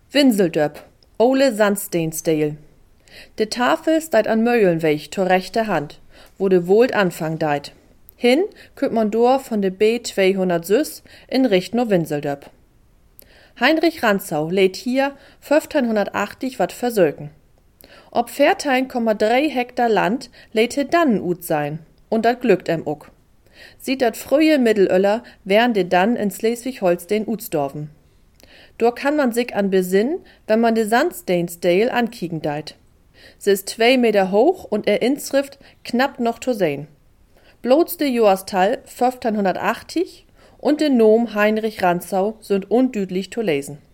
Winseldöp, Ole Sandsteinsdale. De Tafel steit an Möhlenweg zur rechte Hand, wo de Wohlt Anfang deit. Hin kümmt man door von de B200 Süß in Richtung Winseldöp. Heinrich Rantzau lädt hier 1580 wat versöken. Ob 14,3 Hektar Land lädt he dann ut sein, und dat glückt ook. Sieht dat frühe Mittelöller wären de dann in Schleswig-Holstein utstorven. Dor kann man sich an besinnen, wenn man de Sandsteinsdale ankiegen deit. Sie ist 2 Meter hoch und Inschrift knapp noch zu sehen. Bloß de Joastal 1580 und de Nom Heinrich Rantzau sind undüdlich zu lesen.